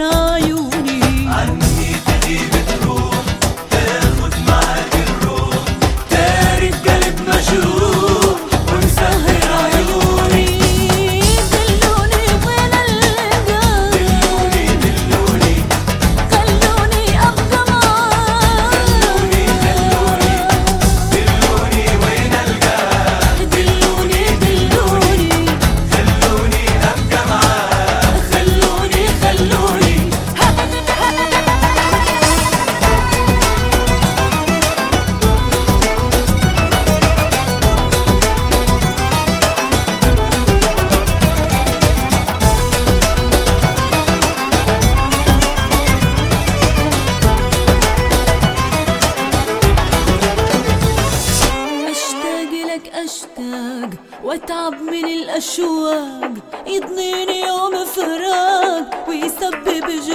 عيوني. عني تغيب تروح تاخد معاك الروح، تارك قلب مجروح ومسهر عيوني. دلوني وين القى، دلوني دلوني خلوني أبقى معاك. دلوني دلوني وين القاك، دلوني دلوني خلوني ابقى معاك، خلوني خلوني. أشتاق لك أشتاق وأتعب من الأشواق، يضنيني يوم فراق ويسبب